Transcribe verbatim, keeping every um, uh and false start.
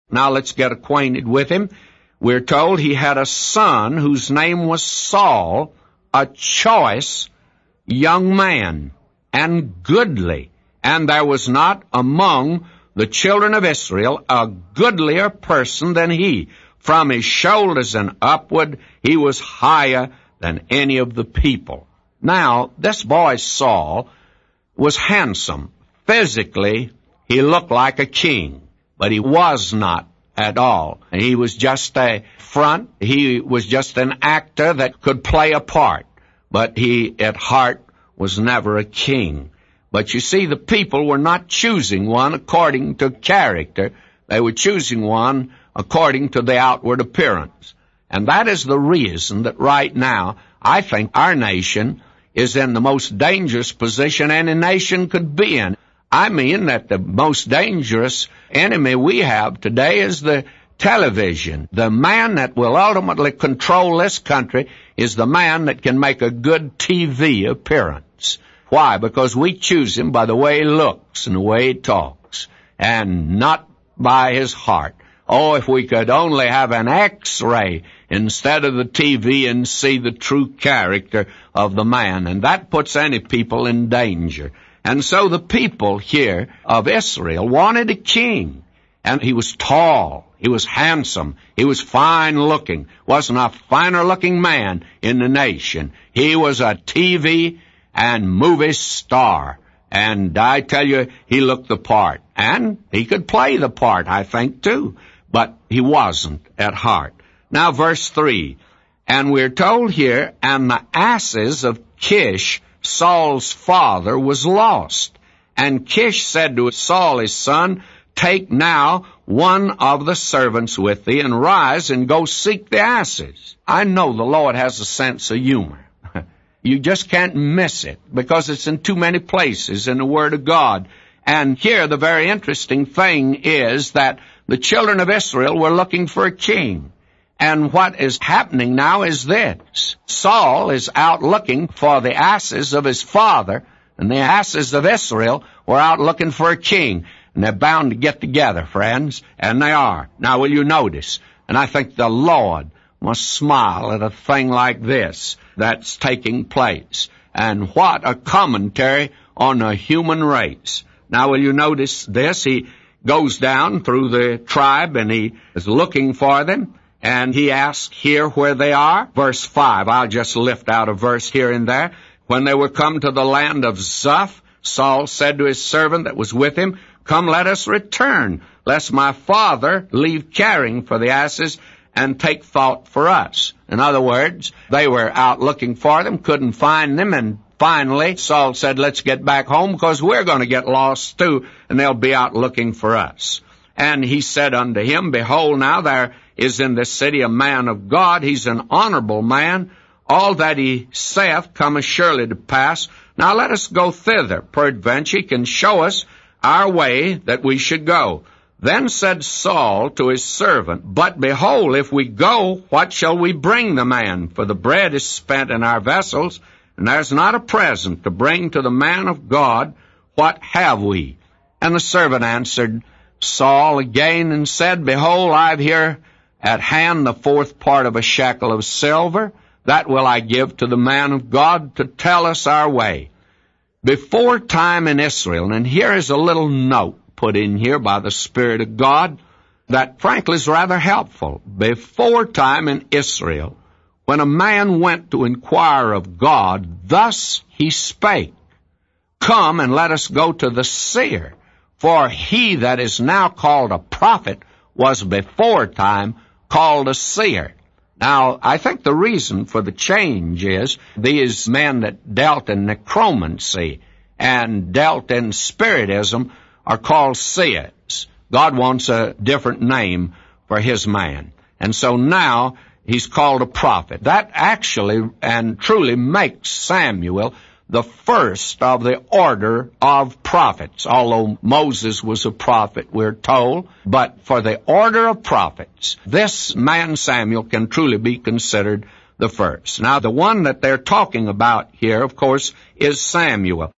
Now let's get acquainted with him. We're told he had a son whose name was Saul, a choice young man, and goodly. And there was not among the children of Israel a goodlier person than he. From his shoulders and upward, he was higher than any of the people. Now, this boy Saul was handsome. Physically, he looked like a king, but he was not at all. He was just a front. He was just an actor that could play a part, but he, at heart, was never a king. But you see, the people were not choosing one according to character. They were choosing one according to the outward appearance. And that is the reason that right now, I think our nation is in the most dangerous position any nation could be in. I mean that the most dangerous enemy we have today is the television. The man that will ultimately control this country is the man that can make a good T V appearance. Why? Because we choose him by the way he looks and the way he talks, and not by his heart. Oh, if we could only have an X-ray instead of the T V and see the true character of the man. And that puts any people in danger. And so the people here of Israel wanted a king. And he was tall, he was handsome, he was fine-looking. Wasn't a finer-looking man in the nation. He was a T V and movie star. And I tell you, he looked the part. And he could play the part, I think, too. But he wasn't at heart. Now, verse three. And we're told here, and the asses of Kish, Saul's father, was lost. And Kish said to Saul his son, Take now one of the servants with thee, and rise and go seek the asses. I know the Lord has a sense of humor. You just can't miss it, because it's in too many places in the Word of God. And here the very interesting thing is that the children of Israel were looking for a king. And what is happening now is this. Saul is out looking for the asses of his father, and the asses of Israel were out looking for a king. And they're bound to get together, friends, and they are. Now, will you notice? And I think the Lord must smile at a thing like this that's taking place. And what a commentary on the human race. Now, will you notice this? He goes down through the tribe, and he is looking for them. And he asks here where they are. Verse five, I'll just lift out a verse here and there. When they were come to the land of Zuph, Saul said to his servant that was with him, Come, let us return, lest my father leave caring for the asses and take thought for us. In other words, they were out looking for them, couldn't find them, and finally Saul said, Let's get back home, because we're going to get lost too, and they'll be out looking for us. And he said unto him, Behold, now there is in this city a man of God. He's an honorable man. All that he saith cometh surely to pass. Now let us go thither. Peradventure he can show us our way that we should go. Then said Saul to his servant, But behold, if we go, what shall we bring the man? For the bread is spent in our vessels, and there's not a present to bring to the man of God. What have we? And the servant answered Saul again and said, Behold, I have here at hand the fourth part of a shekel of silver. That will I give to the man of God to tell us our way. Before time in Israel, and here is a little note put in here by the Spirit of God that frankly is rather helpful. Before time in Israel, when a man went to inquire of God, thus he spake, Come and let us go to the seer. For he that is now called a prophet was before time called a seer. Now, I think the reason for the change is these men that dealt in necromancy and dealt in spiritism are called seers. God wants a different name for his man. And so now he's called a prophet. That actually and truly makes Samuel the first of the order of prophets, although Moses was a prophet, we're told. But for the order of prophets, this man Samuel can truly be considered the first. Now, the one that they're talking about here, of course, is Samuel.